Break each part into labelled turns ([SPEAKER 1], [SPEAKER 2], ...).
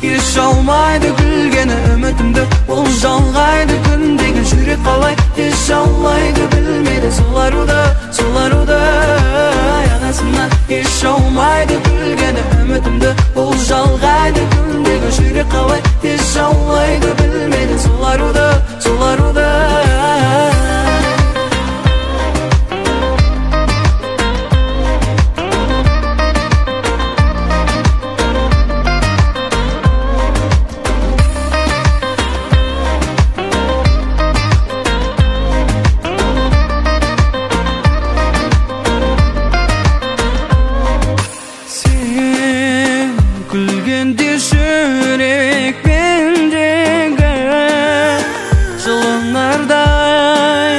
[SPEAKER 1] yaşalmaydı gülgeni ümitimde ol жалғайды күн деген жүрек қалай yaşalmaydı bilmейді соларуда янасына yaşalmaydı gülgeni ümitimde ol жалғайды күн деген жүрек қалай yaşalmaydı bilmейді соларуда Gülgende жүрек мендегі жылынардай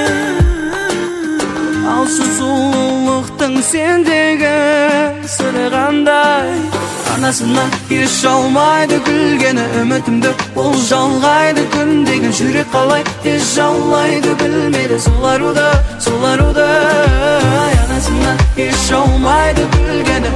[SPEAKER 1] алшы сұлулықтың сендегі сыры қандай анасына yaşalmaydı gülgені үмітімді ол жалғайды күн деген жүрек қалай yaşalmaydı білмейді соларуда анасына yaşalmaydı gülgeni